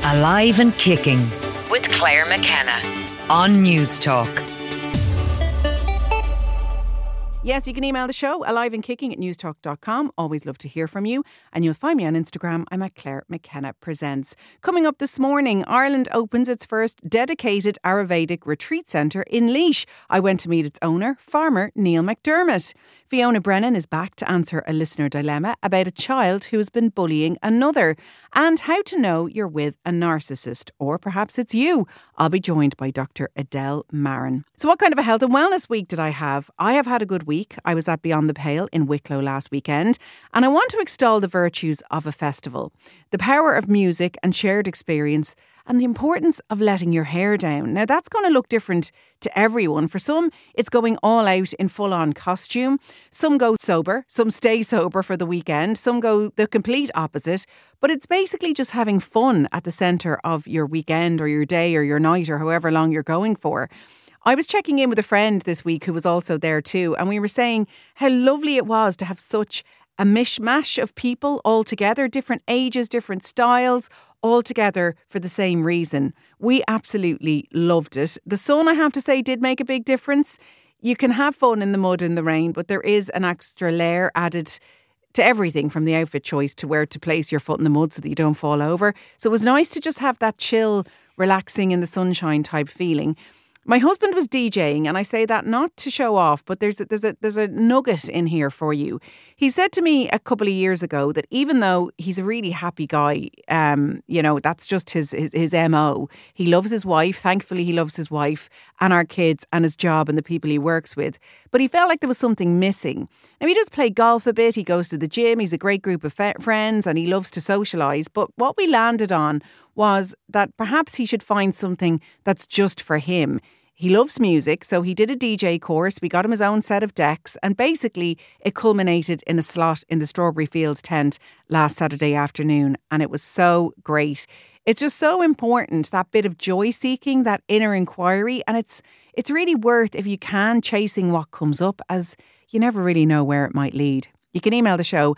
Alive and Kicking with Claire McKenna on News Talk. Yes, you can email the show, aliveandkicking@newstalk.com. Always love to hear from you. And you'll find me on Instagram. I'm at Claire McKenna Presents. Coming up this morning, Ireland opens its first dedicated Ayurvedic retreat centre in Laois. I went to meet its owner, farmer Neil McDermott. Fiona Brennan is back to answer a listener dilemma about a child who has been bullying another, and how to know you're with a narcissist, or perhaps it's you. I'll be joined by Dr. Adele Marin. So what kind of a health and wellness week did I have? I have had a good week. I was at Beyond the Pale in Wicklow last weekend, and I want to extol the virtues of a festival, the power of music and shared experience, and the importance of letting your hair down. Now, that's going to look different to everyone. For some, it's going all out in full-on costume. Some go sober, some stay sober for the weekend, some go the complete opposite. But it's basically just having fun at the centre of your weekend or your day or your night or however long you're going for. I was checking in with a friend this week who was also there too, and we were saying how lovely it was to have such a mishmash of people all together, different ages, different styles, all together for the same reason. We absolutely loved it. The sun, I have to say, did make a big difference. You can have fun in the mud and the rain, but there is an extra layer added to everything, from the outfit choice to where to place your foot in the mud so that you don't fall over. So it was nice to just have that chill, relaxing in the sunshine type feeling. My husband was DJing, and I say that not to show off, but there's a nugget in here for you. He said to me a couple of years ago that even though he's a really happy guy, that's just his MO. He loves his wife. Thankfully, he loves his wife and our kids and his job and the people he works with. But he felt like there was something missing. Now, he does play golf a bit. He goes to the gym. He's a great group of friends and he loves to socialise. But what we landed on was that perhaps he should find something that's just for him. He loves music, so he did a DJ course. We got him his own set of decks, and basically it culminated in a slot in the Strawberry Fields tent last Saturday afternoon, and it was so great. It's just so important, that bit of joy seeking, that inner inquiry, and it's really worth, if you can, chasing what comes up, as you never really know where it might lead. You can email the show,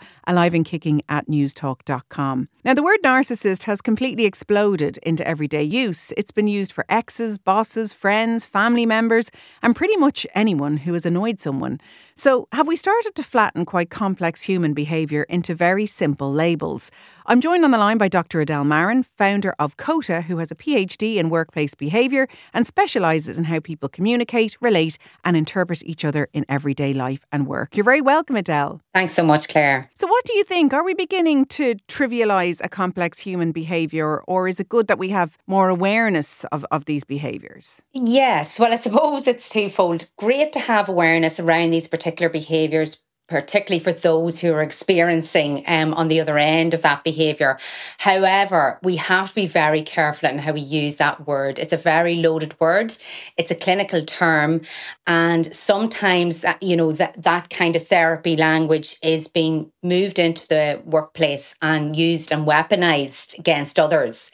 aliveandkicking@newstalk.com. Now, the word narcissist has completely exploded into everyday use. It's been used for exes, bosses, friends, family members, and pretty much anyone who has annoyed someone. So, have we started to flatten quite complex human behaviour into very simple labels? I'm joined on the line by Dr. Adele Marin, founder of COTA, who has a PhD in workplace behaviour and specialises in how people communicate, relate and interpret each other in everyday life and work. You're very welcome, Adele. Thanks so much, Claire. So what do you think? Are we beginning to trivialise a complex human behaviour, or is it good that we have more awareness of these behaviours? Yes, well, I suppose it's twofold. Great to have awareness around these particular behaviours, particularly for those who are experiencing on the other end of that behaviour. However, we have to be very careful in how we use that word. It's a very loaded word. It's a clinical term. And sometimes, that kind of therapy language is being moved into the workplace and used and weaponised against others.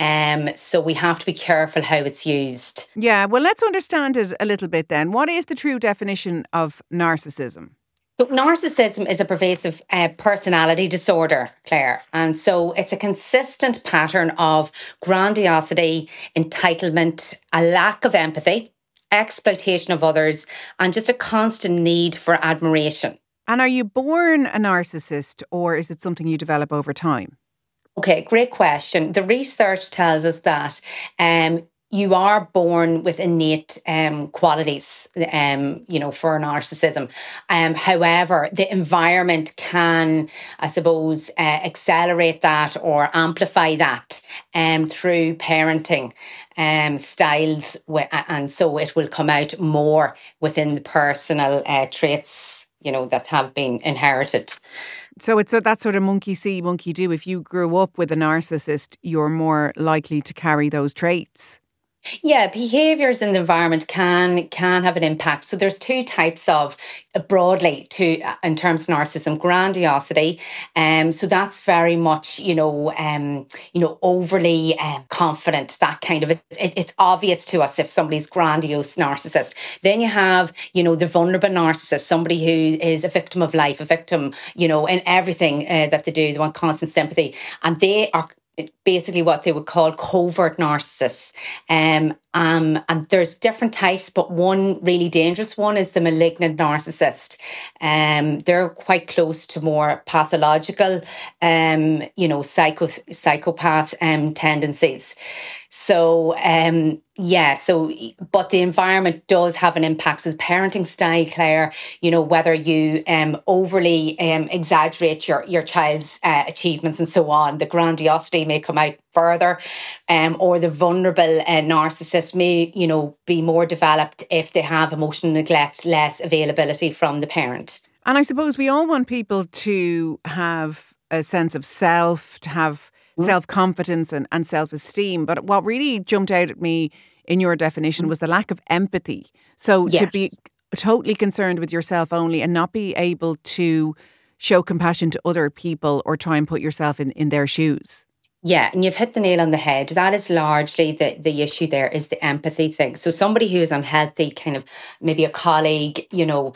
So we have to be careful how it's used. Yeah, well, let's understand it a little bit then. What is the true definition of narcissism? So narcissism is a pervasive personality disorder, Claire. And so it's a consistent pattern of grandiosity, entitlement, a lack of empathy, exploitation of others, and just a constant need for admiration. And are you born a narcissist, or is it something you develop over time? Okay, great question. The research tells us that you are born with innate qualities, for narcissism. However, the environment can, I suppose, accelerate that or amplify that through parenting styles. And so it will come out more within the personal traits, that have been inherited. So it's that sort of monkey see, monkey do. If you grew up with a narcissist, you're more likely to carry those traits. Yeah, behaviours in the environment can have an impact. So there's two types of, broadly, in terms of narcissism, grandiosity. So that's very much, overly confident, that kind of, it's obvious to us if somebody's grandiose narcissist. Then you have, the vulnerable narcissist, somebody who is a victim of life, a victim, in everything that they do. They want constant sympathy. And they are basically what they would call covert narcissists. And there's different types, but one really dangerous one is the malignant narcissist. They're quite close to more pathological, psychopath tendencies. So, but the environment does have an impact. So the parenting style, Claire, whether you overly exaggerate your child's achievements and so on, the grandiosity may come out further, or the vulnerable narcissist may, be more developed if they have emotional neglect, less availability from the parent. And I suppose we all want people to have a sense of self, to have self-confidence and self-esteem. But what really jumped out at me in your definition was the lack of empathy. So to be totally concerned with yourself only and not be able to show compassion to other people or try and put yourself in their shoes. Yeah, and you've hit the nail on the head. That is largely the issue there, is the empathy thing. So somebody who is unhealthy, kind of maybe a colleague, they will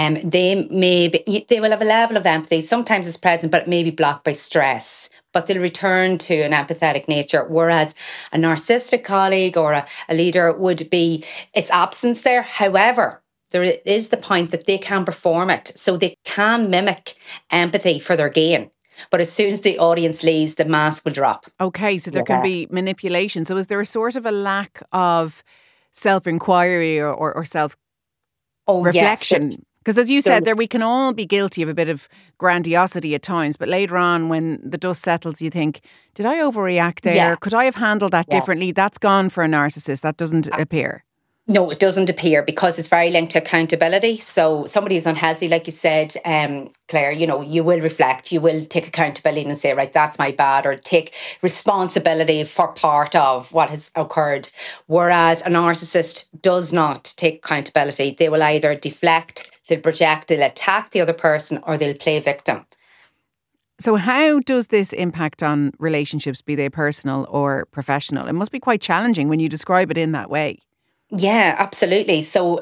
have a level of empathy. Sometimes it's present, but it may be blocked by stress. But they'll return to an empathetic nature. Whereas a narcissistic colleague or a leader would be, its absence there. However, there is the point that they can perform it. So they can mimic empathy for their gain. But as soon as the audience leaves, the mask will drop. Okay, so there can be manipulation. So is there a sort of a lack of self-inquiry or self-reflection? Yes. Because as you said there, we can all be guilty of a bit of grandiosity at times. But later on, when the dust settles, you think, did I overreact there? Yeah. Could I have handled that differently? That's gone for a narcissist. That doesn't appear. No, it doesn't appear, because it's very linked to accountability. So somebody who's unhealthy, like you said, Claire, you will reflect, you will take accountability and say, right, that's my bad, or take responsibility for part of what has occurred. Whereas a narcissist does not take accountability. They will either deflect, they'll project, they'll attack the other person, or they'll play victim. So how does this impact on relationships, be they personal or professional? It must be quite challenging when you describe it in that way. Yeah, absolutely. So,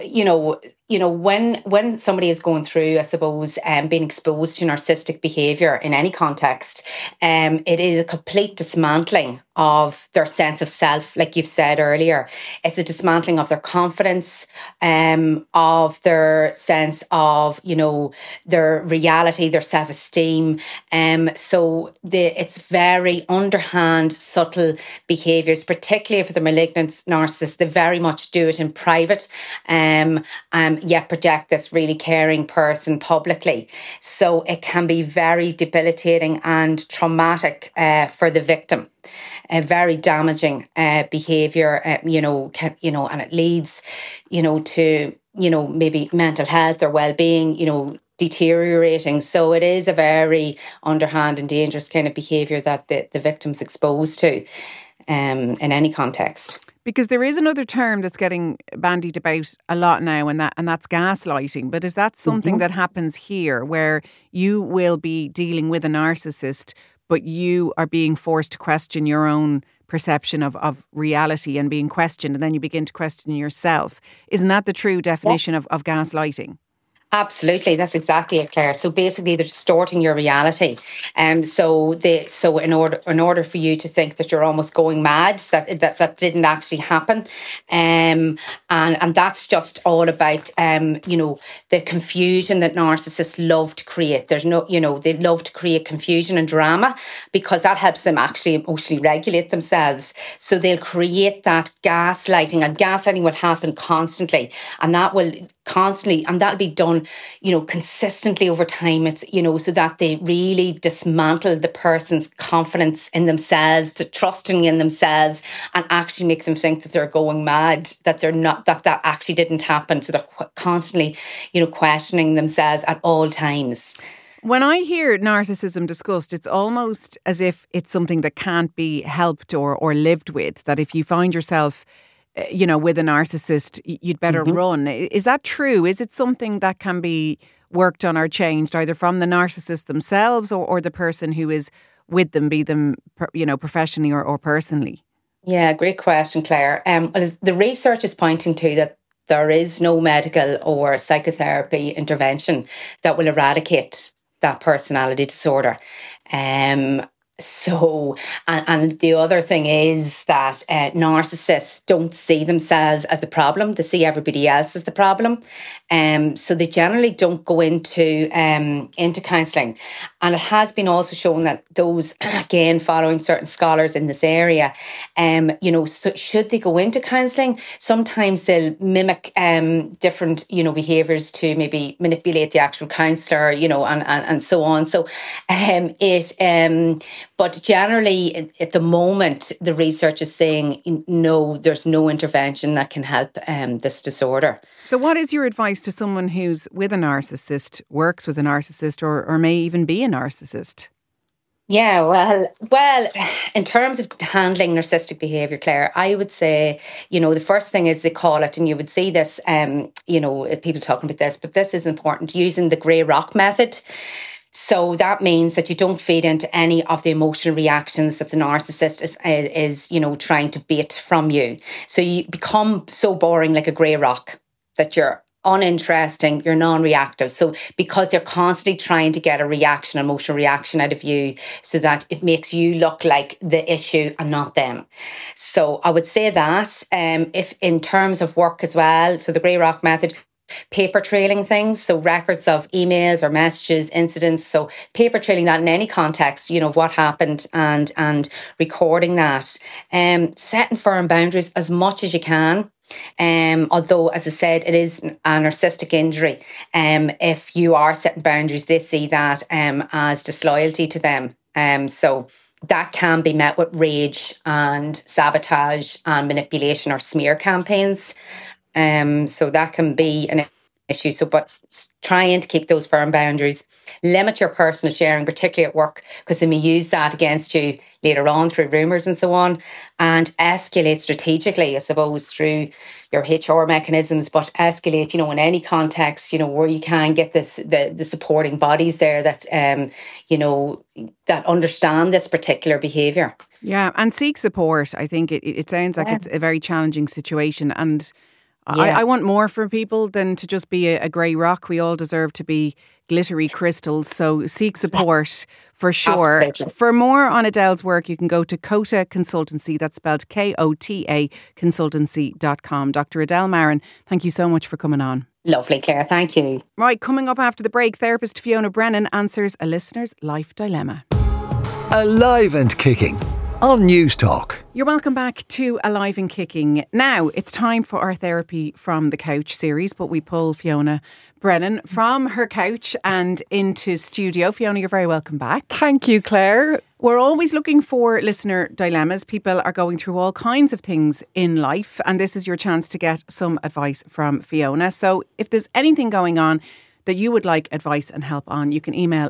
when somebody is going through, I suppose, being exposed to narcissistic behaviour in any context, it is a complete dismantling of their sense of self, like you've said earlier. It's a dismantling of their confidence, of their sense of, their reality, their self-esteem. So it's very underhand, subtle behaviours, particularly for the malignant narcissists. They very much do it in private, yet project this really caring person publicly. So it can be very debilitating and traumatic for the victim. Very damaging behaviour, and it leads, to, maybe mental health or well-being, deteriorating. So it is a very underhand and dangerous kind of behaviour that the victim's exposed to in any context. Because there is another term that's getting bandied about a lot now, and that's gaslighting. But is that something that happens here, where you will be dealing with a narcissist, but you are being forced to question your own perception of reality and being questioned, and then you begin to question yourself? Isn't that the true definition of gaslighting? Absolutely, that's exactly it, Claire. So basically, they're distorting your reality, so in order for you to think that you're almost going mad, that didn't actually happen, and that's just all about the confusion that narcissists love to create. They love to create confusion and drama, because that helps them actually emotionally regulate themselves. So they'll create that gaslighting, and gaslighting will happen constantly, and that will that'll be done, consistently over time. It's, so that they really dismantle the person's confidence in themselves, the trusting in themselves, and actually make them think that they're going mad, that they're not, that actually didn't happen. So they're constantly, questioning themselves at all times. When I hear narcissism discussed, it's almost as if it's something that can't be helped or lived with, that if you find yourself with a narcissist, you'd better run. Is that true? Is it something that can be worked on or changed, either from the narcissist themselves or the person who is with them, be them, professionally or personally? Yeah, great question, Claire. The research is pointing to that there is no medical or psychotherapy intervention that will eradicate that personality disorder. So, and the other thing is that narcissists don't see themselves as the problem; they see everybody else as the problem. So they generally don't go into counselling, and it has been also shown that those, again, following certain scholars in this area, so should they go into counselling? Sometimes they'll mimic different, behaviours to maybe manipulate the actual counsellor, and so on. So, but generally, at the moment, the research is saying no, there's no intervention that can help this disorder. So what is your advice to someone who's with a narcissist, works with a narcissist, or may even be a narcissist? Yeah, well, in terms of handling narcissistic behaviour, Claire, I would say, the first thing is they call it, and you would see this, people talking about this, but this is important, using the grey rock method. So that means that you don't feed into any of the emotional reactions that the narcissist is trying to bait from you. So you become so boring like a grey rock that you're uninteresting, you're non-reactive. So because they're constantly trying to get a reaction, emotional reaction out of you, so that it makes you look like the issue and not them. So I would say that if in terms of work as well, so the grey rock method, paper trailing things, so records of emails or messages, incidents. So paper trailing that in any context, of what happened and recording that. Setting firm boundaries as much as you can. Although, as I said, it is a narcissistic injury. If you are setting boundaries, they see that as disloyalty to them. So that can be met with rage and sabotage and manipulation or smear campaigns. So that can be an issue. So, but trying to keep those firm boundaries, limit your personal sharing, particularly at work, because they may use that against you later on through rumours and so on, and escalate strategically, I suppose, through your HR mechanisms, but escalate, in any context, where you can get the supporting bodies there that, that understand this particular behaviour. Yeah, and seek support. I think it sounds like it's a very challenging situation, and I want more for people than to just be a grey rock. We all deserve to be glittery crystals. So seek support for sure. Absolutely. For more on Adele's work, you can go to Kota Consultancy. That's spelled KOTA consultancy.com. Dr. Adele Marin, thank you so much for coming on. Lovely, Claire. Thank you. Right, coming up after the break, therapist Fiona Brennan answers a listener's life dilemma. Alive and Kicking on News Talk. You're welcome back to Alive and Kicking. Now, it's time for our Therapy from the Couch series, but we pull Fiona Brennan from her couch and into studio. Fiona, you're very welcome back. Thank you, Claire. We're always looking for listener dilemmas. People are going through all kinds of things in life, and this is your chance to get some advice from Fiona. So if there's anything going on that you would like advice and help on, you can email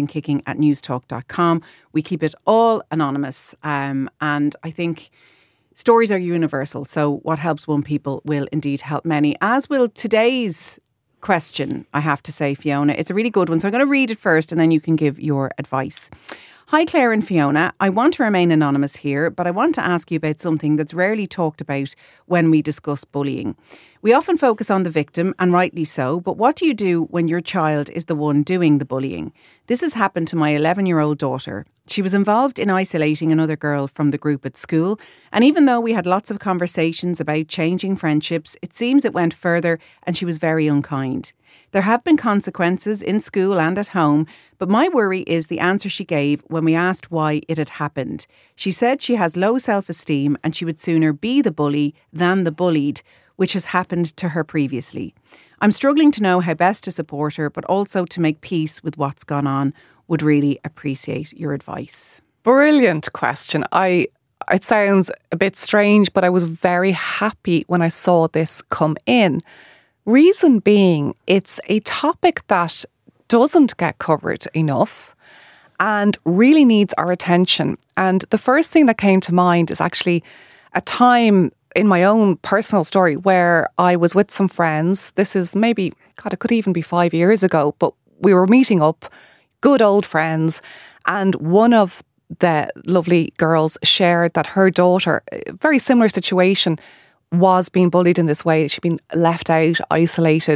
aliveandkicking@newstalk.com. We keep it all anonymous. And I think stories are universal. So what helps one people will indeed help many, as will today's question, I have to say, Fiona. It's a really good one. So I'm going to read it first and then you can give your advice. Hi, Claire and Fiona. I want to remain anonymous here, but I want to ask you about something that's rarely talked about when we discuss bullying. We often focus on the victim, and rightly so, but what do you do when your child is the one doing the bullying? This has happened to my 11-year-old daughter. She was involved in isolating another girl from the group at school, and even though we had lots of conversations about changing friendships, it seems it went further and she was very unkind. There have been consequences in school and at home, but my worry is the answer she gave when we asked why it had happened. She said she has low self-esteem and she would sooner be the bully than the bullied, which has happened to her previously. I'm struggling to know how best to support her, but also to make peace with what's gone on. Would really appreciate your advice. Brilliant question. It sounds a bit strange, but I was very happy when I saw this come in. Reason being, it's a topic that doesn't get covered enough and really needs our attention. And the first thing that came to mind is actually a time in my own personal story where I was with some friends. This is maybe, it could even be 5 years ago, but we were meeting up, good old friends, and one of the lovely girls shared that her daughter, a very similar situation, was being bullied in this way. She'd been left out, isolated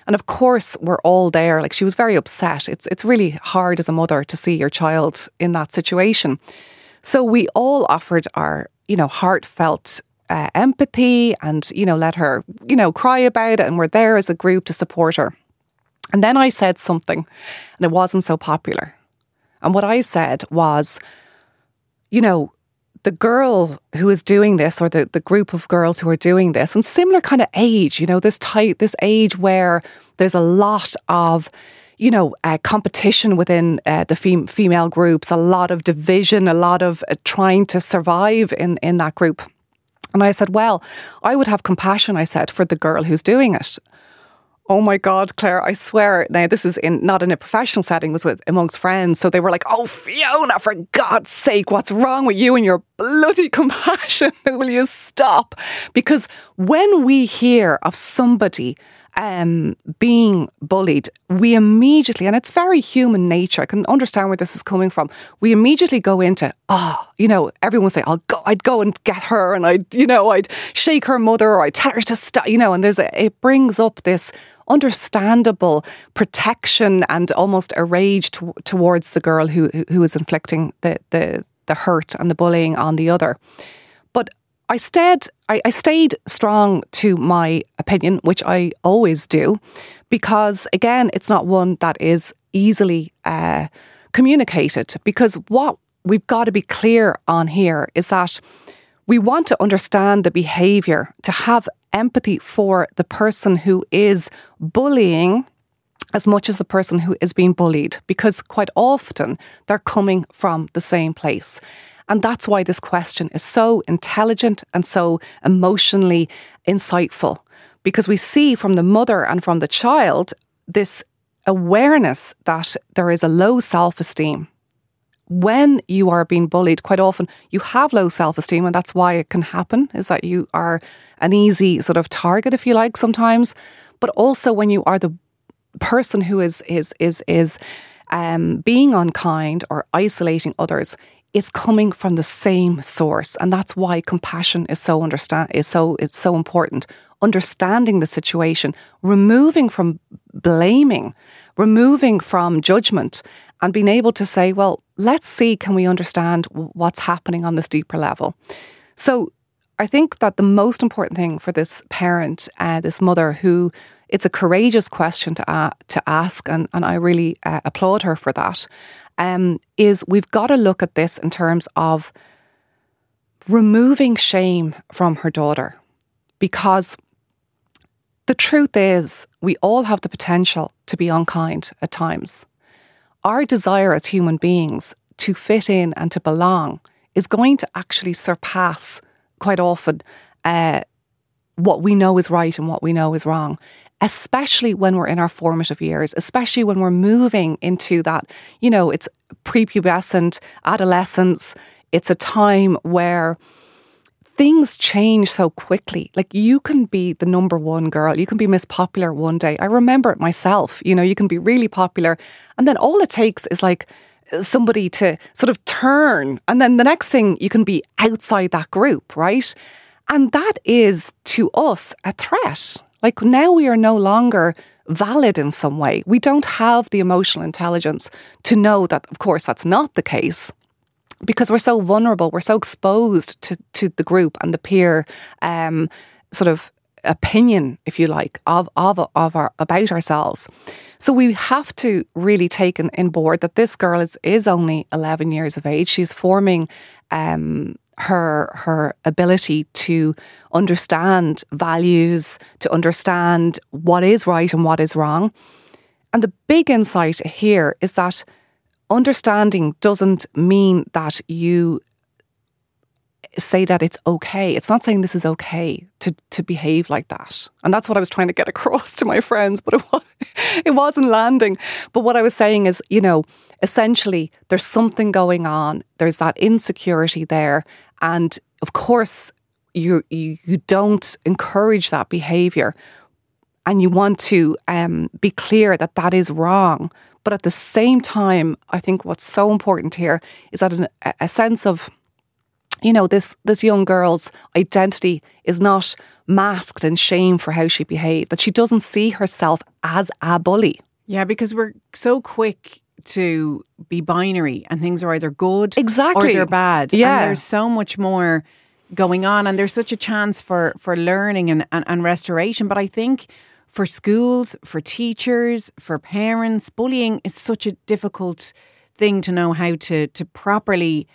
And of course, we're all there. Like, she was very upset. It's really hard as a mother to see your child in that situation. So we all offered our, heartfelt empathy and, let her, cry about it. And we're there as a group to support her. And then I said something, and it wasn't so popular. And what I said was, the girl who is doing this, or the group of girls who are doing this, and similar kind of age, this age where there's a lot of, competition within the female groups, a lot of division, a lot of trying to survive in that group. And I said, well, I would have compassion, I said, for the girl who's doing it. Oh my God, Claire, I swear. Now, this is not in a professional setting, it was amongst friends. So they were like, oh, Fiona, for God's sake, what's wrong with you and your bloody compassion? Will you stop? Because when we hear of somebody being bullied, we immediately, and it's very human nature, I can understand where this is coming from, we immediately go into, everyone will say, I'd go and get her, and I'd shake her mother, or I'd tell her to stop, and it brings up this understandable protection and almost a rage towards the girl who is inflicting the hurt and the bullying on the other. But I stayed strong to my opinion, which I always do, because again, it's not one that is easily communicated. Because what we've got to be clear on here is that we want to understand the behaviour, to have empathy for the person who is bullying as much as the person who is being bullied, because quite often they're coming from the same place. And that's why this question is so intelligent and so emotionally insightful, because we see from the mother and from the child this awareness that there is a low self-esteem. When you are being bullied, quite often you have low self-esteem, and that's why it can happen, is that you are an easy sort of target, if you like, sometimes. But also when you are the person who is being unkind or isolating others, it's coming from the same source. And that's why compassion is so important. Understanding the situation, removing from blaming, removing from judgment, and being able to say, well, let's see, can we understand what's happening on this deeper level? So I think that the most important thing for this parent, this mother, who it's a courageous question to ask, and I really applaud her for that, is we've got to look at this in terms of removing shame from her daughter. Because the truth is, we all have the potential to be unkind at times. Our desire as human beings to fit in and to belong is going to actually surpass quite often what we know is right and what we know is wrong, especially when we're in our formative years, especially when we're moving into that, it's prepubescent, adolescence. It's a time where things change so quickly. Like, you can be the number one girl, you can be Miss Popular one day. I remember it myself, you can be really popular, and then all it takes is like somebody to sort of turn, and then the next thing you can be outside that group, right? And that is, to us, a threat. Like, now we are no longer valid in some way. We don't have the emotional intelligence to know that, of course, that's not the case, because we're so vulnerable, we're so exposed to the group and the peer sort of opinion, if you like, about ourselves. So we have to really take in board that this girl is only 11 years of age. She's forming her ability to understand values, to understand what is right and what is wrong. And the big insight here is that understanding doesn't mean that you say that it's okay. It's not saying this is okay to behave like that. And that's what I was trying to get across to my friends, but it wasn't landing. But what I was saying is, essentially there's something going on. There's that insecurity there. And of course, you don't encourage that behaviour. And you want to be clear that that is wrong. But at the same time, I think what's so important here is that a sense of, this young girl's identity is not masked in shame for how she behaved, that she doesn't see herself as a bully. Yeah, because we're so quick to be binary and things are either good exactly. or they're bad. Yeah. And there's so much more going on and there's such a chance for learning and restoration. But I think for schools, for teachers, for parents, bullying is such a difficult thing to know how to properly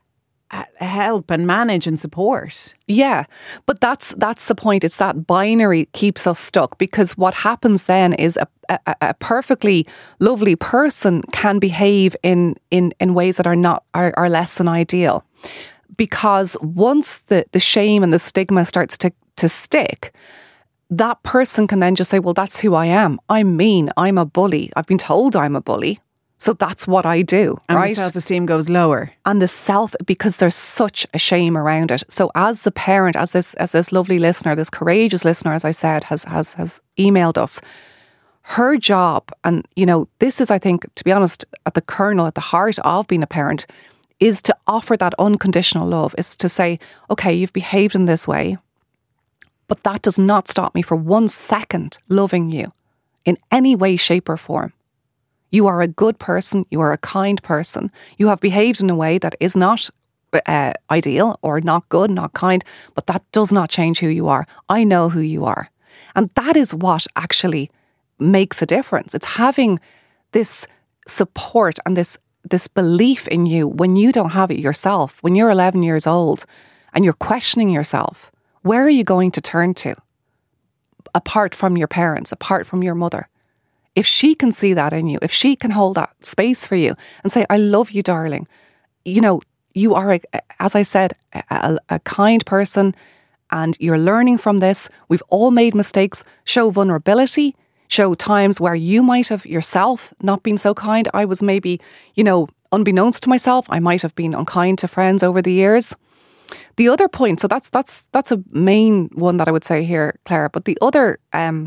help and manage and support. Yeah, but that's the point. It's that binary keeps us stuck, because what happens then is a perfectly lovely person can behave in ways that are less than ideal, because once the shame and the stigma starts to stick, that person can then just say, well, that's who I am. I'm mean. I'm a bully. I've been told I'm a bully. So that's what I do, and right? And the self-esteem goes lower. And because there's such a shame around it. So as the parent, as this lovely listener, this courageous listener, as I said, has emailed us, her job, and this is, I think, to be honest, at the kernel, at the heart of being a parent, is to offer that unconditional love, is to say, okay, you've behaved in this way, but that does not stop me for 1 second loving you in any way, shape or form. You are a good person. You are a kind person. You have behaved in a way that is not ideal or not good, not kind, but that does not change who you are. I know who you are. And that is what actually makes a difference. It's having this support and this belief in you when you don't have it yourself. When you're 11 years old and you're questioning yourself, where are you going to turn to? Apart from your parents, apart from your mother. If she can see that in you, if she can hold that space for you and say, I love you, darling, you are, as I said, a kind person and you're learning from this. We've all made mistakes. Show vulnerability, show times where you might have yourself not been so kind. I was maybe, unbeknownst to myself, I might have been unkind to friends over the years. The other point, so that's a main one that I would say here, Claire, but the other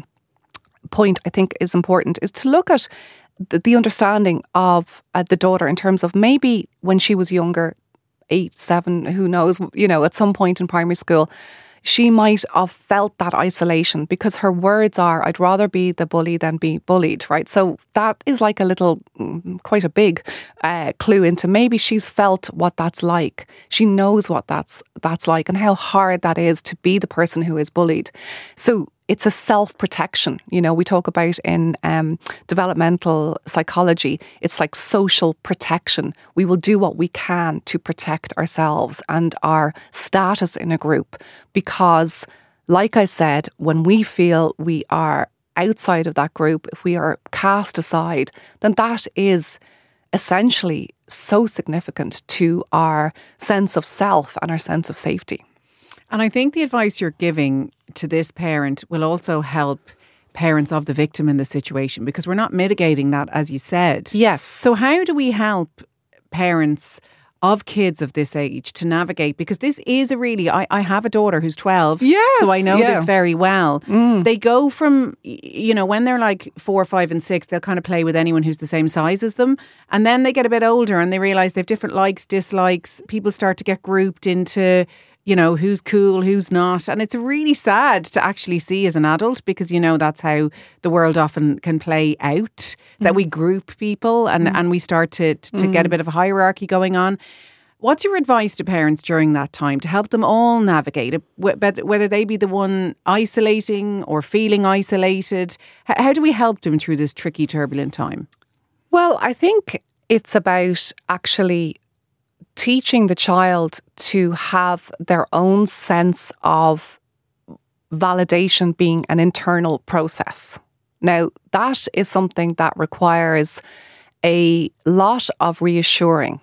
point I think is important is to look at the understanding of the daughter in terms of maybe when she was younger, 8, 7, who knows, at some point in primary school, she might have felt that isolation because her words are, I'd rather be the bully than be bullied, right? So that is like a little, quite a big clue into maybe she's felt what that's like. She knows what that's like and how hard that is to be the person who is bullied. So it's a self-protection. We talk about in developmental psychology, it's like social protection. We will do what we can to protect ourselves and our status in a group because, like I said, when we feel we are outside of that group, if we are cast aside, then that is essentially so significant to our sense of self and our sense of safety. And I think the advice you're giving to this parent will also help parents of the victim in the situation because we're not mitigating that, as you said. Yes. So how do we help parents of kids of this age to navigate? Because this is I have a daughter who's 12. Yes. So I know this very well. Mm. They go from, when they're like 4, 5 and 6, they'll kind of play with anyone who's the same size as them. And then they get a bit older and they realise they have different likes, dislikes. People start to get grouped into who's cool, who's not. And it's really sad to actually see as an adult because, that's how the world often can play out, that we group people and we start to get a bit of a hierarchy going on. What's your advice to parents during that time to help them all navigate it, whether they be the one isolating or feeling isolated? How do we help them through this tricky, turbulent time? Well, I think it's about actually teaching the child to have their own sense of validation being an internal process. Now, that is something that requires a lot of reassuring.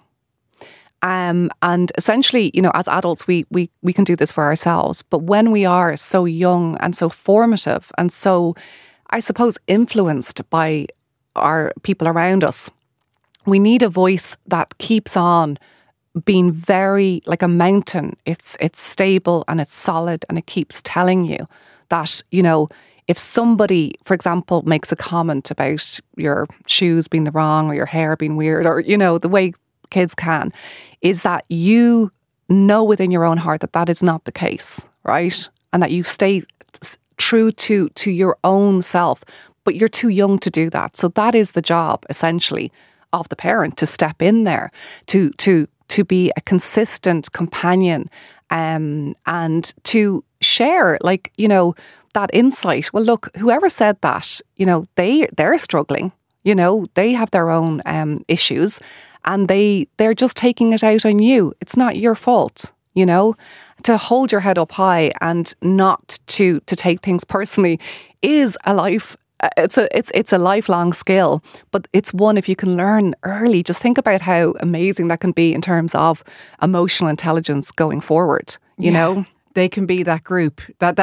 And essentially, as adults, we can do this for ourselves. But when we are so young and so formative and so, I suppose, influenced by our people around us, we need a voice that keeps on being very like a mountain. It's stable and it's solid and it keeps telling you that, if somebody, for example, makes a comment about your shoes being the wrong or your hair being weird or, the way kids can, is that you know within your own heart that that is not the case, right? And that you stay true to your own self, but you're too young to do that. So that is the job, essentially, of the parent, to step in there, to be a consistent companion, and to share, like, you know, that insight. Well, look, whoever said that, you know, they're struggling. You know, they have their own issues, and they're just taking it out on you. It's not your fault, you know. To hold your head up high and not to take things personally is a life. It's a lifelong skill, but it's one, if you can learn early. Just think about how amazing that can be in terms of emotional intelligence going forward. You know. They can be that group, that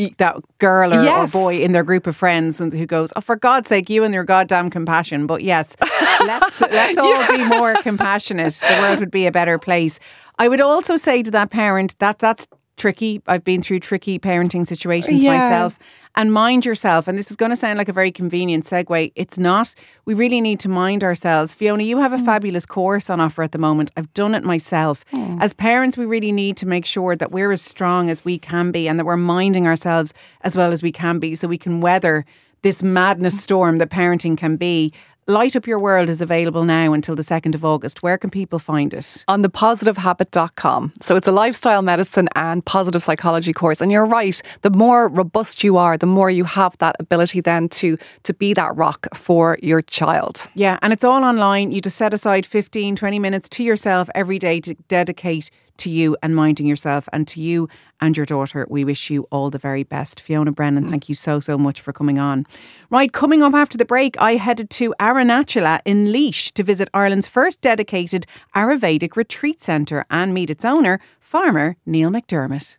girl or boy in their group of friends, and who goes, "Oh, for God's sake, you and your goddamn compassion." But yes, let's all be more compassionate. The world would be a better place. I would also say to that parent that's tricky. I've been through tricky parenting situations myself. And mind yourself. And this is going to sound like a very convenient segue. It's not. We really need to mind ourselves. Fiona, you have a fabulous course on offer at the moment. I've done it myself. As parents, we really need to make sure that we're as strong as we can be and that we're minding ourselves as well as we can be, so we can weather this madness storm that parenting can be. Light Up Your World is available now until the 2nd of August. Where can people find it? On thepositivehabit.com. So it's a lifestyle medicine and positive psychology course. And you're right, the more robust you are, the more you have that ability then to be that rock for your child. Yeah, and it's all online. You just set aside 15, 20 minutes to yourself every day to dedicate to you and minding yourself. And to you and your daughter, we wish you all the very best. Fiona Brennan, thank you so much for coming on. Right, coming up after the break, I headed to Aranachula in Laois to visit Ireland's first dedicated Ayurvedic retreat centre and meet its owner, farmer Neil McDermott.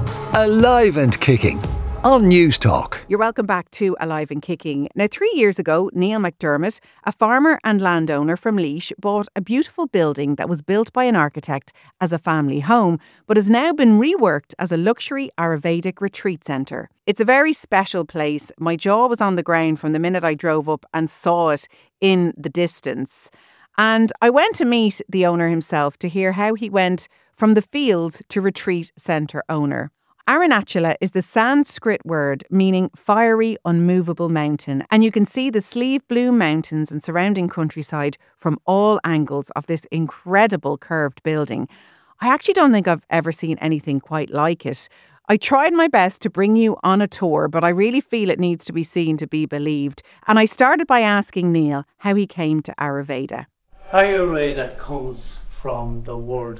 Alive and Kicking on News Talk. You're welcome back to Alive and Kicking. Now, 3 years ago, Neil McDermott, a farmer and landowner from Laois, bought a beautiful building that was built by an architect as a family home, but has now been reworked as a luxury Ayurvedic retreat centre. It's a very special place. My jaw was on the ground from the minute I drove up and saw it in the distance. And I went to meet the owner himself to hear how he went from the fields to retreat centre owner. Aranachula is the Sanskrit word meaning fiery, unmovable mountain, and you can see the Slieve Bloom Mountains and surrounding countryside from all angles of this incredible curved building. I actually don't think I've ever seen anything quite like it. I tried my best to bring you on a tour, but I really feel it needs to be seen to be believed. And I started by asking Neil how he came to Ayurveda. Ayurveda comes from the word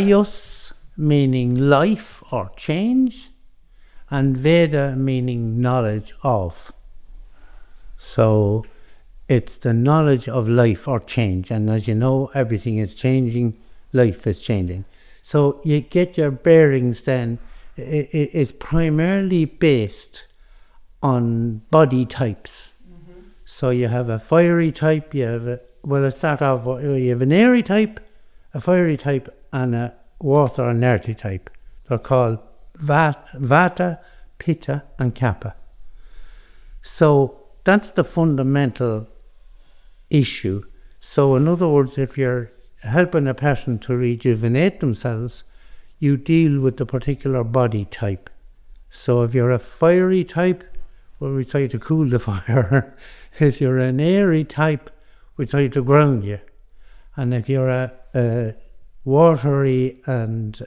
ayus, meaning life or change, and Veda meaning knowledge of. So it's the knowledge of life or change, and as you know, everything is changing, life is changing. So you get your bearings then. It's primarily based on body types. So you have a fiery type, you have an airy type, a fiery type, and a water and earthy type. They're called Vata, Pitta and Kapha. So that's the fundamental issue. So in other words, if you're helping a person to rejuvenate themselves, you deal with the particular body type. So if you're a fiery type, well, we try to cool the fire. If you're an airy type, we try to ground you. And if you're a watery and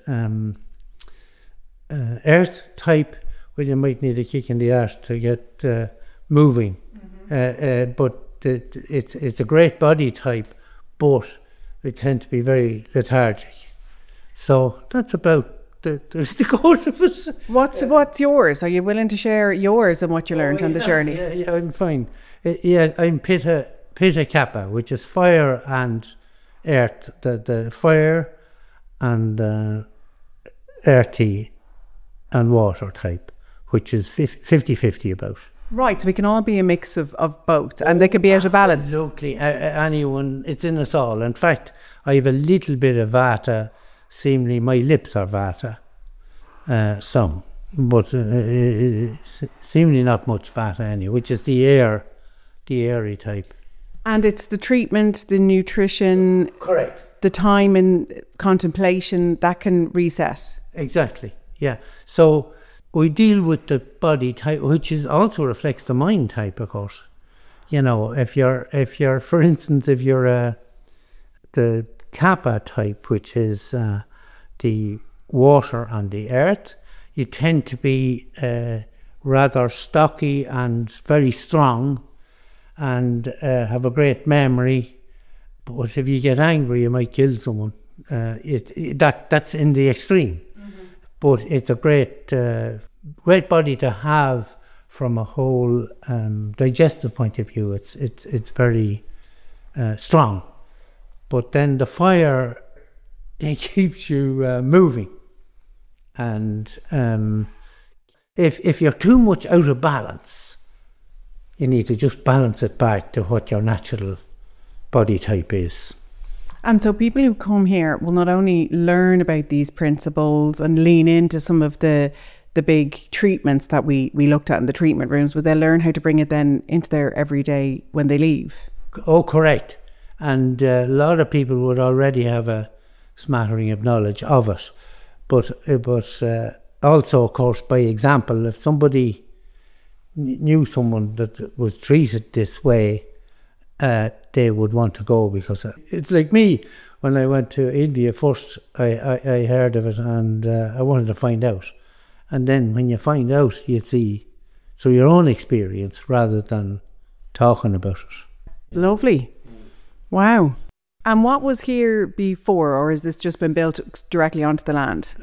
earth type, well, you might need a kick in the arse to get moving. But it's a great body type, but they tend to be very lethargic. So that's about the course of it. What's yours? Are you willing to share yours and what you learned on the journey? Yeah, I'm fine. I'm Pitta Kapha, which is fire and earth, the fire and earthy and water type, which is 50-50 about. Right, so we can all be a mix of both, and they can be out of balance. Absolutely, anyone, it's in us all. In fact, I have a little bit of Vata, seemingly my lips are Vata, some, but seemingly not much Vata anyway, which is the airy type. And it's the treatment, the nutrition. Correct. the time in contemplation, that can reset. Exactly, yeah. So we deal with the body type, which is also reflects the mind type, of course. You know, if you're, for instance, if you're the Kappa type, which is the water and the earth, you tend to be rather stocky and very strong, and have a great memory. But if you get angry, you might kill someone. That's in the extreme. Mm-hmm. But it's a great body to have from a whole digestive point of view. It's very strong. But then the fire, it keeps you moving. And if you're too much out of balance, you need to just balance it back to what your natural body type is. And so people who come here will not only learn about these principles and lean into some of the big treatments that we looked at in the treatment rooms, but they'll learn how to bring it then into their everyday when they leave. Oh, correct. And a lot of people would already have a smattering of knowledge of it. But also, of course, by example, if somebody knew someone that was treated this way, they would want to go, because it's like me. When I went to India first, I heard of it, and I wanted to find out. And then when you find out, you see through your own experience rather than talking about it. Lovely. Wow. And what was here before, or has this just been built directly onto the land?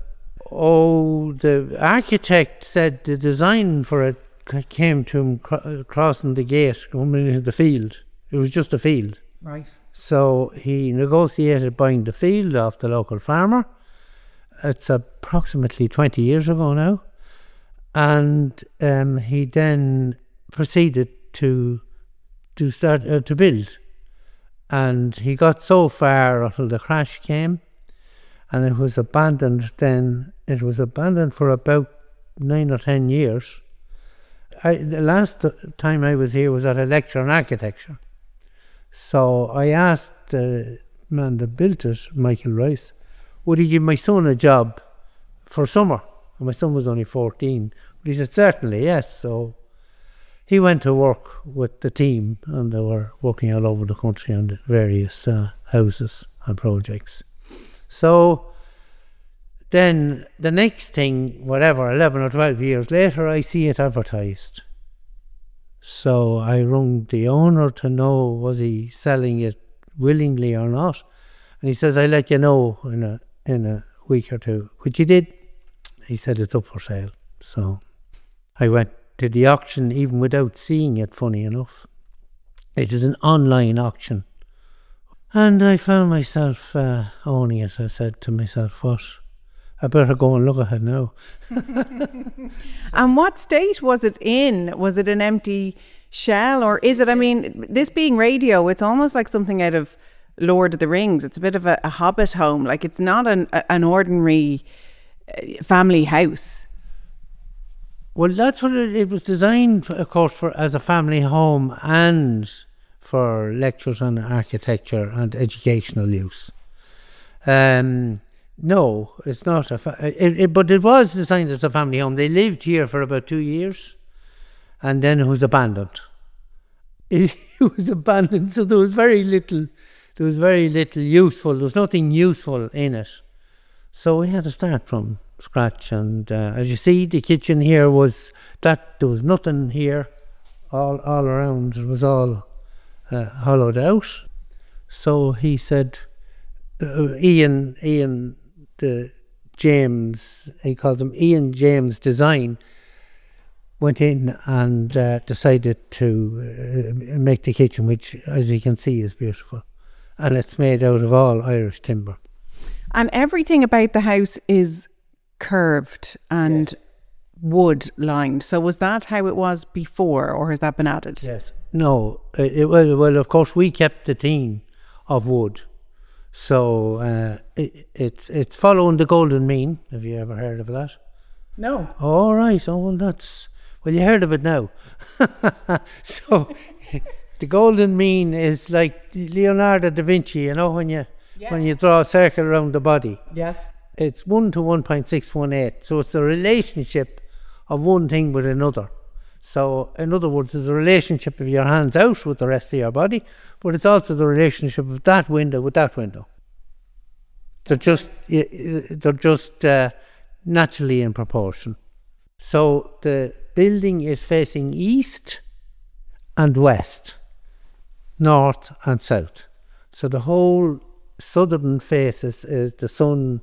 The architect said the design for it came to him crossing the gate, coming into the field. It was just a field. Right. So he negotiated buying the field off the local farmer. It's approximately 20 years ago now. And he then proceeded to start to build. And he got so far until the crash came, and it was abandoned then. It was abandoned for about 9 or 10 years. The last time I was here was at a lecture on architecture. So I asked the man that built it, Michael Rice, would he give my son a job for summer? And my son was only 14. But he said, certainly, yes. So he went to work with the team, and they were working all over the country on various houses and projects. So then the next thing, 11 or 12 years later, I see it advertised. So I rung the owner to know, was he selling it willingly or not? And he says, I'll let you know in a week or two. Which he did. He said it's up for sale. So I went to the auction even without seeing it, funny enough. It is an online auction. And I found myself owning it. I said to myself, what? I better go and look at it now. And what state was it in? Was it an empty shell, or is it, I mean, this being radio, it's almost like something out of Lord of the Rings. It's a bit of a hobbit home. Like, it's not an ordinary family house. Well, that's what it was designed, of course, for as a family home and for lectures on architecture and educational use. No, it's not. But it was designed as a family home. They lived here for about 2 years, and then it was abandoned. It was abandoned, so there was very little useful. There was nothing useful in it. So we had to start from scratch, and as you see, the kitchen here there was nothing here all around. It was all hollowed out. So he said, Ian James, he calls him Ian James Design, went in and decided to make the kitchen, which, as you can see, is beautiful, and it's made out of all Irish timber. And everything about the house is curved and wood lined. So was that how it was before, or has that been added? Yes. No. Well, of course, we kept the theme of wood. So it's following the Golden Mean. Have you ever heard of that? No. All right. Oh, well, you heard of it now. So the Golden Mean is like Leonardo da Vinci. You know, when when you draw a circle around the body. Yes. It's 1 to 1.618. So it's the relationship of one thing with another. So, in other words, it's the relationship of your hands out with the rest of your body, but it's also the relationship of that window with that window. They're just naturally in proportion. So the building is facing east and west, north and south. So the whole southern faces is the sun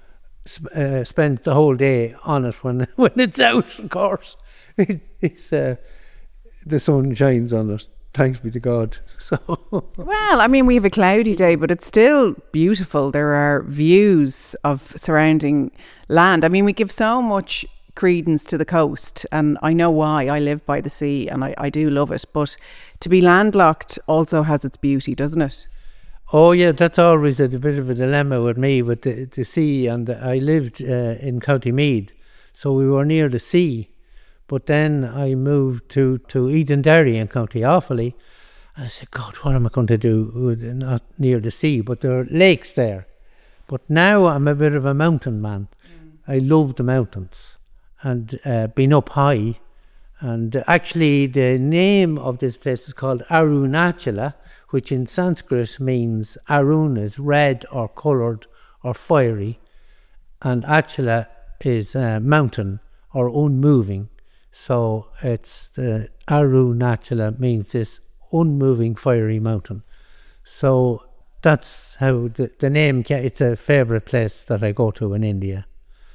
spends the whole day on it when it's out, of course. The sun shines on it. Thanks be to God. So well, I mean, we have a cloudy day, but it's still beautiful. There are views of surrounding land. I mean, we give so much credence to the coast, and I know why. I live by the sea and I do love it, but to be landlocked also has its beauty, doesn't it? oh yeah, that's always a bit of a dilemma with me with the sea. And I lived in County Meath, so we were near the sea. But then I moved to Edenderry in County Offaly, and I said, God, what am I going to do with not near the sea? But there are lakes there. But now I'm a bit of a mountain man. I love the mountains and been up high. And actually the name of this place is called Arunachala, which in Sanskrit means Arun is red or coloured or fiery, and Achala is mountain or unmoving. So it's the Arunachala means this unmoving fiery mountain. So that's how the name it's a favourite place that I go to in India.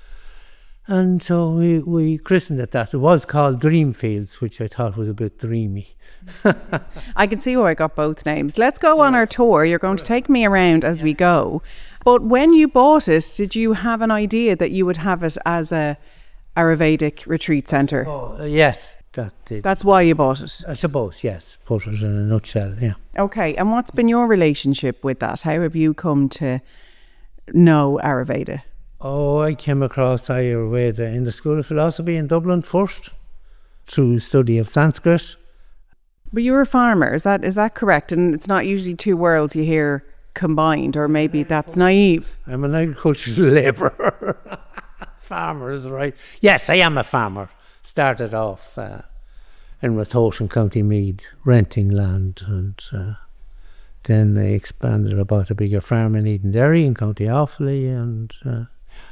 And so we christened it that. It was called Dreamfields, which I thought was a bit dreamy. I can see why I got both names. Let's go on our tour. You're going to take me around as we go. But when you bought it, did you have an idea that you would have it as a Ayurvedic retreat centre? Oh, yes, that did. That's why you bought it? I suppose, yes. Put it in a nutshell, yeah. Okay, and what's been your relationship with that? How have you come to know Ayurveda? Oh, I came across Ayurveda in the School of Philosophy in Dublin first, through study of Sanskrit. But you're a farmer, is that correct? And it's not usually two worlds you hear combined, or maybe that's naive. I'm an agricultural labourer. Farmer is right. Yes, I am a farmer. Started off in Rathoshan, County Meath, renting land, and then I expanded. I bought a bigger farm in Edenderry in County Offaly, and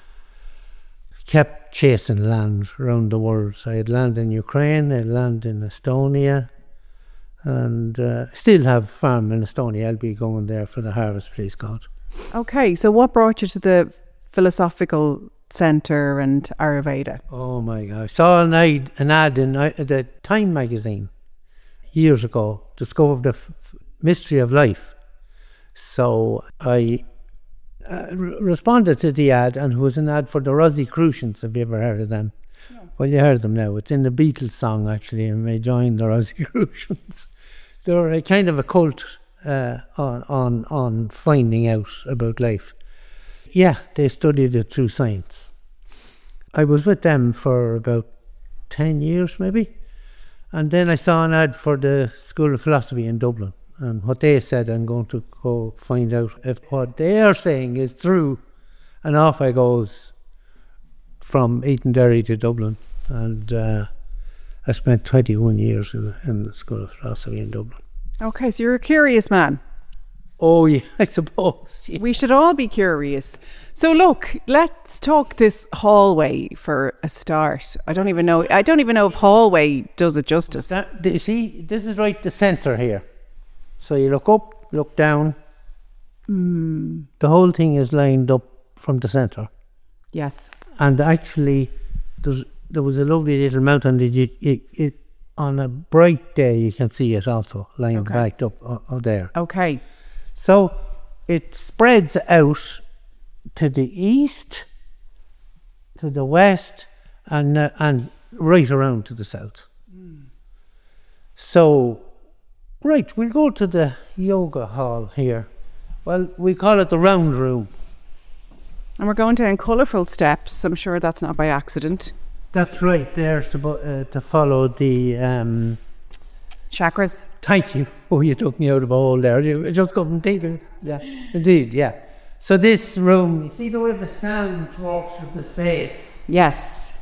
kept chasing land around the world. So I had land in Ukraine, I had land in Estonia, and still have farm in Estonia. I'll be going there for the harvest, please God. Okay, so what brought you to the philosophical centre and Ayurveda? Oh my God, I saw an ad in the Time magazine years ago, discovered the mystery of life. So I responded to the ad, and it was an ad for the Rosicrucians. Have you ever heard of them? No. Well, you heard them now. It's in the Beatles song, actually, and they joined the Rosicrucians. They're a kind of a cult on finding out about life. Yeah, they studied it through science. I was with them for about 10 years, maybe. And then I saw an ad for the School of Philosophy in Dublin. And what they said, I'm going to go find out if what they are saying is true. And off I goes from Edenderry to Dublin. And I spent 21 years in the School of Philosophy in Dublin. Okay, so you're a curious man. Oh, yeah, I suppose. Yeah. We should all be curious. So look, let's talk this hallway for a start. I don't even know if hallway does it justice. You see, this is right the centre here. So you look up, look down. The whole thing is lined up from the centre. Yes. And actually, there was a lovely little mountain that on a bright day you can see it also lying backed up there. Okay. So it spreads out to the east, to the west, and right around to the south. So, right, we'll go to the yoga hall here. Well, we call it the round room. And we're going down colourful steps. I'm sure that's not by accident. That's right, there's to follow the chakras. Thank you. Oh, you took me out of a hole there. You just couldn't think of it. Yeah, indeed, yeah. So this room, you see the way the sound walks through the space? Yes.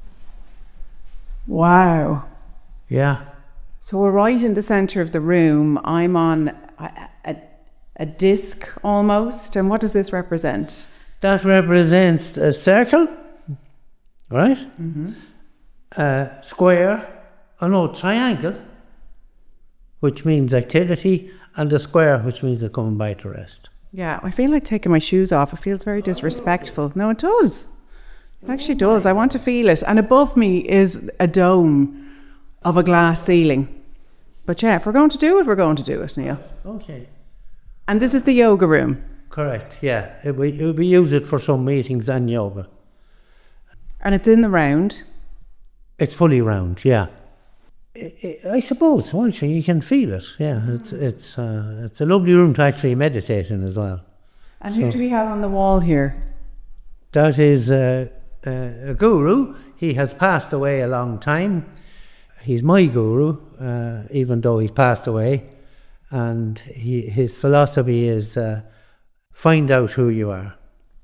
Wow. Yeah. So we're right in the centre of the room. I'm on a disc almost. And what does this represent? That represents a circle, right? A square, triangle, which means activity, and a square, which means they're coming by to rest. Yeah, I feel like taking my shoes off. It feels very disrespectful. No, it does. It actually does. I want to feel it. And above me is a dome of a glass ceiling. But yeah, if we're going to do it, we're going to do it, Neil. Okay. And this is the yoga room. Correct, yeah. We use it for some meetings and yoga. And it's in the round. It's fully round, yeah. I suppose, once you can feel it, yeah. It's a lovely room to actually meditate in as well. And who do we have on the wall here? That is a guru. He has passed away a long time. He's my guru, even though he's passed away. And his philosophy is find out who you are.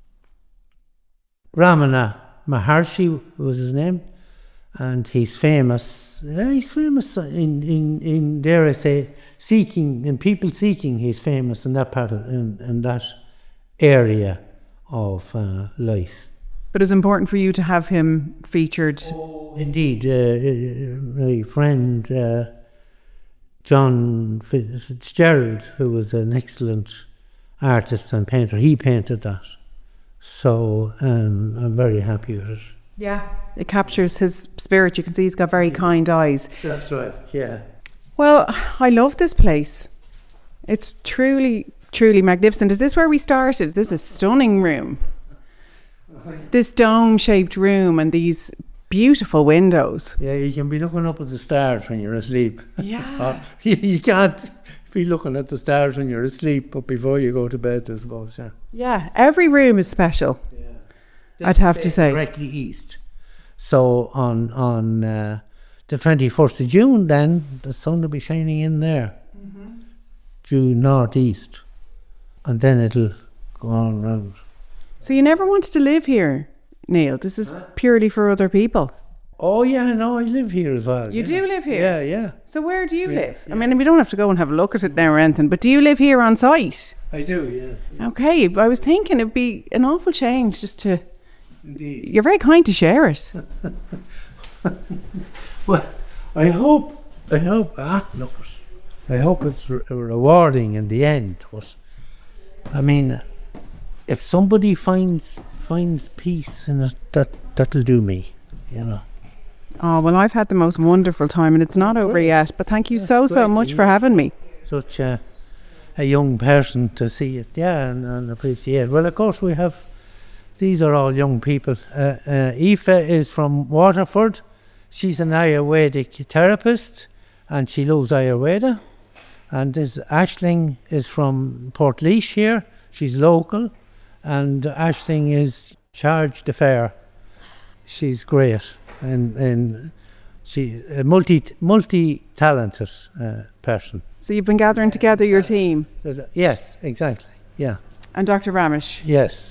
Ramana Maharshi was his name, and he's famous. He's famous in dare I say, in people seeking. He's famous in that part in that area of life. But it's important for you to have him featured. Oh, indeed, my friend John Fitzgerald, who was an excellent artist and painter, he painted that. So I'm very happy with it. Yeah, it captures his spirit. You can see he's got very kind eyes. That's right, yeah. Well, I love this place. It's truly, truly magnificent. Is this where we started? This is a stunning room. This dome-shaped room and these beautiful windows. Yeah, you can be looking up at the stars when you're asleep. Yeah. You can't be looking at the stars when you're asleep, but before you go to bed, I suppose, yeah. Yeah, every room is special. Yeah. I'd have to say. Directly east. So on the 21st of June, then, the sun will be shining in there. Due northeast. And then it'll go on round. So you never wanted to live here, Neil? This is purely for other people. Oh yeah, no, I live here as well. You do live here? Yeah, yeah. So where do you live? Yeah. I mean, we don't have to go and have a look at it now or anything, but do you live here on site? I do, yeah. Okay, I was thinking it'd be an awful change just to... Indeed. You're very kind to share it. Well, I hope it's rewarding in the end. But I mean, if somebody finds peace in it, that'll do me, you know. Oh, well, I've had the most wonderful time, and it's not over yet, but thank you so much for having me. Such a young person to see it, yeah, and appreciate. Well, of course, these are all young people. Aoife is from Waterford. She's an Ayurvedic therapist, and she loves Ayurveda. And this Aisling is from Portlaoise here. She's local, and Aisling is charge d'affaires. She's great, and she's a multi-talented person. So you've been gathering together your team? Yes, exactly, yeah. And Dr. Ramesh? Yes.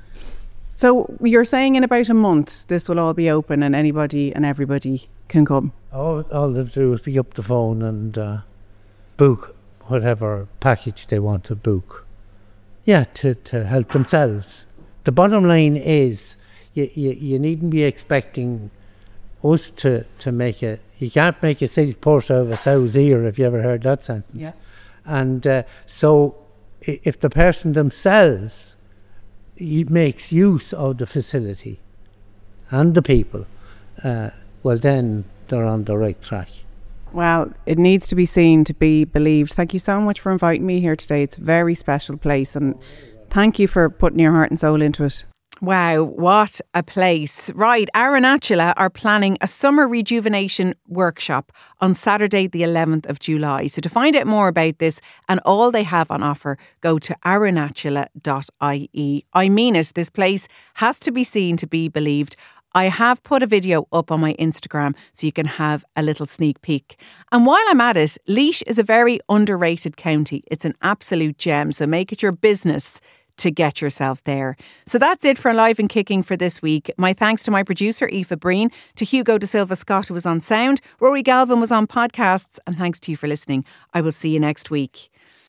So you're saying in about a month this will all be open and anybody and everybody can come? All they have to do is pick up the phone and book whatever package they want to book. Yeah, to help themselves. The bottom line is you needn't be expecting us to make you can't make a silk purse out of a sow's ear, if you ever heard that sentence. Yes. And so if the person themselves makes use of the facility and the people, well then they're on the right track. Well, it needs to be seen to be believed. Thank you so much for inviting me here today. It's a very special place, and thank you for putting your heart and soul into it. Wow, what a place. Right, Arunachala are planning a summer rejuvenation workshop on Saturday the 11th of July. So to find out more about this and all they have on offer, go to arunachala.ie. I mean it, this place has to be seen to be believed. I have put a video up on my Instagram so you can have a little sneak peek. And while I'm at it, Laois is a very underrated county. It's an absolute gem, so make it your business to get yourself there. So that's it for Alive and Kicking for this week. My thanks to my producer, Aoife Breen, to Hugo De Silva Scott, who was on sound, Rory Galvin was on podcasts, and thanks to you for listening. I will see you next week.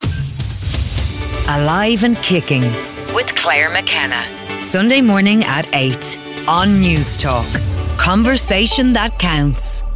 Alive and Kicking with Claire McKenna. Sunday morning at 8 on News Talk. Conversation that counts.